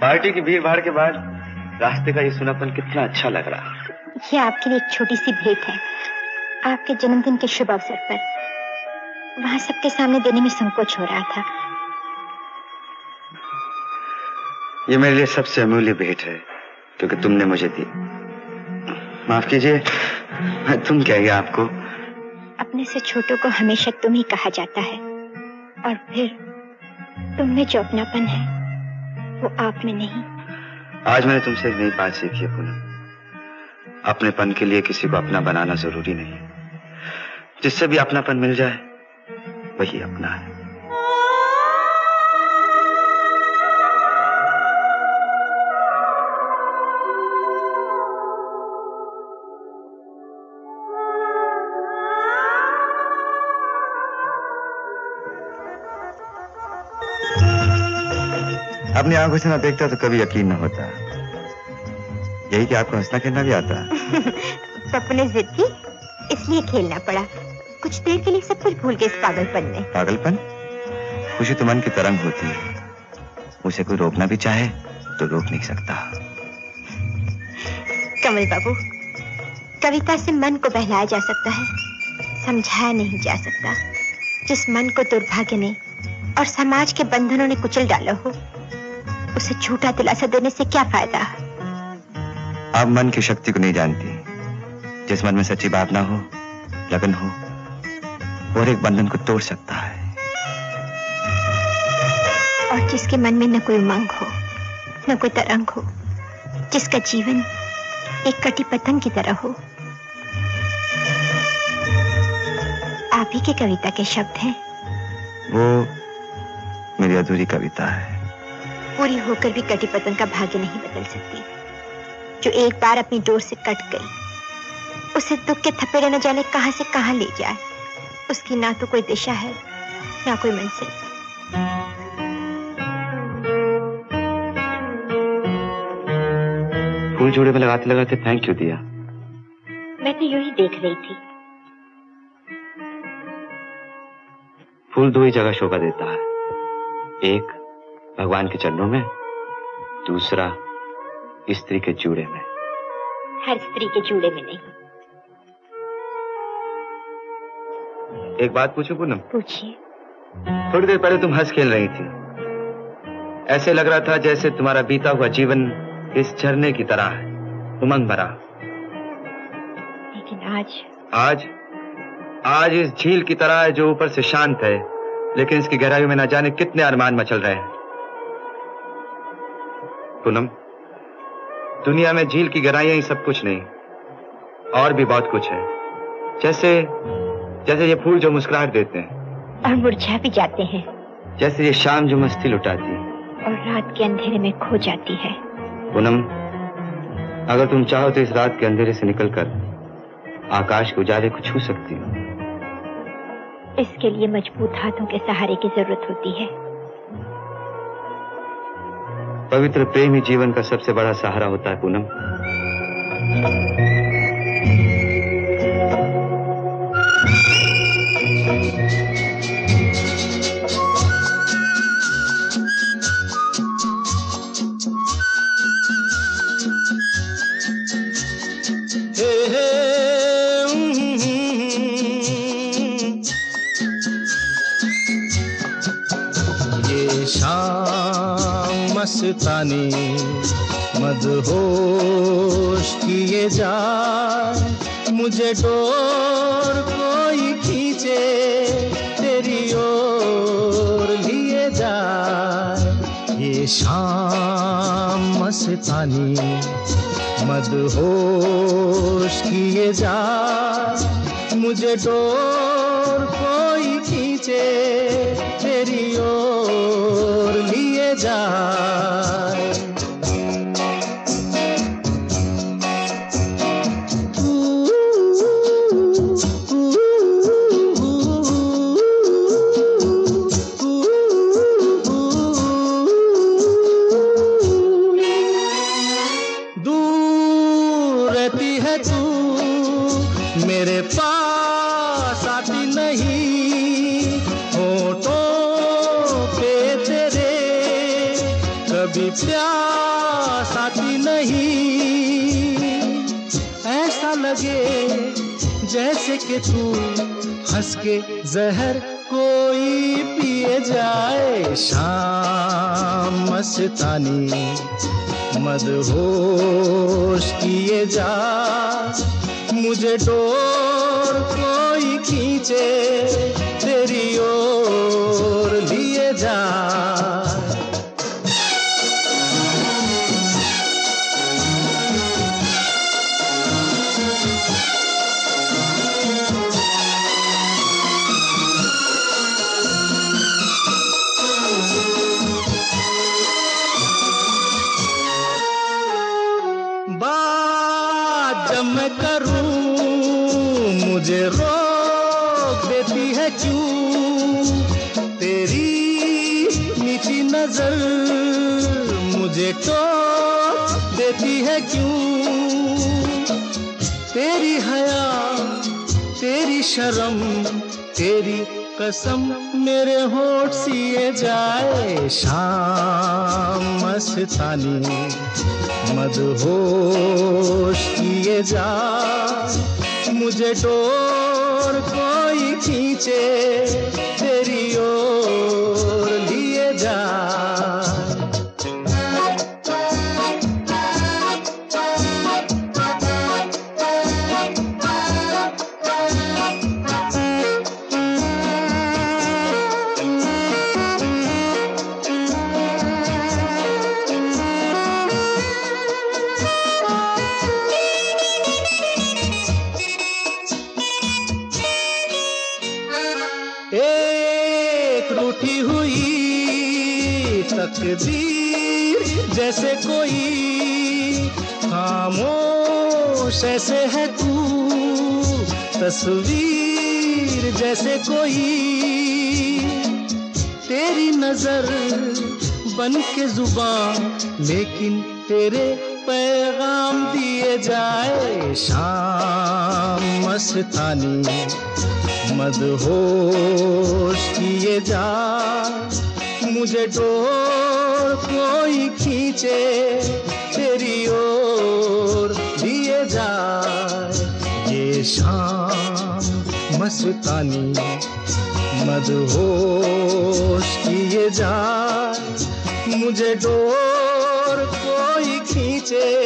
Party की भीड़ भाड़ के बाद रास्ते का ये सुनापन कितना अच्छा लग रहा। ये आपके लिए एक छोटी सी भेंट है, आपके जन्मदिन के शुभ अवसर पर। वहां सबके सामने देने में संकोच हो रहा था। ये मेरे लिए सबसे अमूल्य भेंट है क्योंकि तुमने मुझे दी। माफ कीजिए, मैं तुम क्या ही आपको। अपने से छोटों को हमेशा तुम ही कहा जाता है, और फिर तुम में जो अपनापन है वो आप में नहीं। आज मैंने तुमसे एक नई बात सीखी है पूनम। अपनेपन के लिए किसी को अपना बनाना जरूरी नहीं। जिससे भी अपनापन मिल जाए वही अपना है। अपनी आंखों से ना देखता तो कभी यकीन न होता। यही कि आपको हंसना खेलना भी आता है। पप्पू ने जिद की, इसलिए खेलना पड़ा। कुछ देर के लिए सब कुछ भूल गए इस पागलपन में। पागलपन? खुशी तो मन की तरंग होती है, उसे कोई रोकना भी चाहे तो रोक नहीं सकता। कमल बाबू, कविता से मन को बहलाया जा सकता है, समझाया नहीं जा सकता। जिस मन को दुर्भाग्य ने और समाज के बंधनों ने कुचल डाला हो, उसे झूठा दिलासा देने से क्या फायदा। आप मन की शक्ति को नहीं जानती। जिस मन में सच्ची भावना हो, लगन हो, और एक बंधन को तोड़ सकता है। और जिसके मन में न कोई उमंग हो, न कोई तरंग हो, जिसका जीवन एक कटी पतंग की तरह हो। आप ही की कविता के शब्द हैं। वो मेरी अधूरी कविता है। पूरी होकर भी कटी पतंग का भाग्य नहीं बदल सकती। जो एक बार अपनी डोर से कट गई, उसे दुख के थपेड़े न जाने कहां से कहां ले जाए। उसकी ना तो कोई दिशा है, ना कोई मंजिल। फूल जोड़े में लगाते लगाते फेंक क्यों दिया? मैं तो यूं ही देख रही थी। फूल दो ही जगह शोभा देता है, एक भगवान के चरणों में, दूसरा स्त्री के जूड़े में। हर स्त्री के जूड़े में नहीं। एक बात पूछूं पूनम? पूछिए। थोड़ी देर पहले तुम हंस खेल रही थी। ऐसे लग रहा था जैसे तुम्हारा बीता हुआ जीवन इस झरने की तरह है, उमंग भरा। लेकिन आज इस झील की तरह है जो ऊपर से शांत है, लेकिन इसकी गहराइयों में न जाने कितने अरमान मचल रहे हैं। पूनम, दुनिया में झील की गहराइयां ही सब कुछ नहीं, और भी बहुत कुछ है। जैसे ये फूल जो मुस्कुराहट देते हैं और मुरझा भी जाते हैं, जैसे ये शाम जो मस्ती लुटाती है और रात के अंधेरे में खो जाती है। पूनम, अगर तुम चाहो तो इस रात के अंधेरे से निकलकर आकाश के उजाले को छू सकती हो। इसके लिए मजबूत हाथों के सहारे की जरूरत होती है। पवित्र प्रेम ही जीवन का सबसे बड़ा सहारा होता है पूनम। मस्तानी मदहोश किए जाए, मुझे डोर कोई खींचे तेरी ओर लिए जाए। ये शाम मस्तानी मदहोश किए जाए, मुझे डोर कोई खींचे तेरी ओर लिए जाए। दूर रहती है तू, मेरे पास आती नहीं। होठों पे तेरे कभी पास आती नहीं, ऐसा लगे जैसे कि तू हंस के जहर कोई पिए जाए। शाम मस्तानी मदहोश किए जा, मुझे डोर कोई खींचे तेरी ओर लिए जा। बात जब मैं करूं मुझे रोक देती है क्यों, तेरी मीठी नजर मुझे टोक देती है क्यों। तेरी हया तेरी शर्म तेरी कसम मेरे होठ सिए जाए। शाम मस्तानी मदहोश किए जा, मुझे डोर कोई खींचे तेरी ओर लिए जा। एक रूठी हुई तकदीर जैसे कोई, खामोश ऐसे है तू तस्वीर जैसे कोई। तेरी नजर बन के जुबान लेकिन तेरे पैगाम दिए जाए। शाम मस्तानी मदहोश किए जा, मुझे डोर कोई खींचे तेरी ओर लिए जा। ये शाम मस्तानी मदहोश किए जा, मुझे डोर कोई खींचे